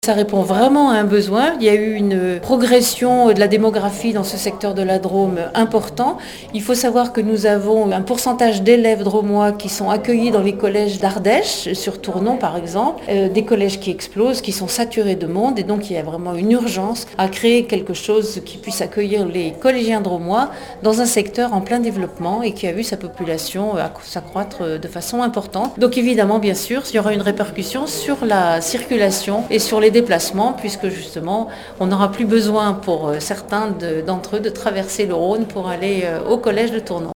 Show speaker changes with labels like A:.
A: Ça répond vraiment à un besoin. Il y a eu une progression de la démographie dans ce secteur de la Drôme important. Il faut savoir que nous avons un pourcentage d'élèves drômois qui sont accueillis dans les collèges d'Ardèche, sur Tournon par exemple, des collèges qui explosent, qui sont saturés de monde, et donc il y a vraiment une urgence à créer quelque chose qui puisse accueillir les collégiens drômois dans un secteur en plein développement et qui a vu sa population s'accroître de façon importante. Donc évidemment, bien sûr, il y aura une répercussion sur la circulation et sur les déplacements, puisque justement on n'aura plus besoin pour certains d'entre eux de traverser le Rhône pour aller au collège de Tournon.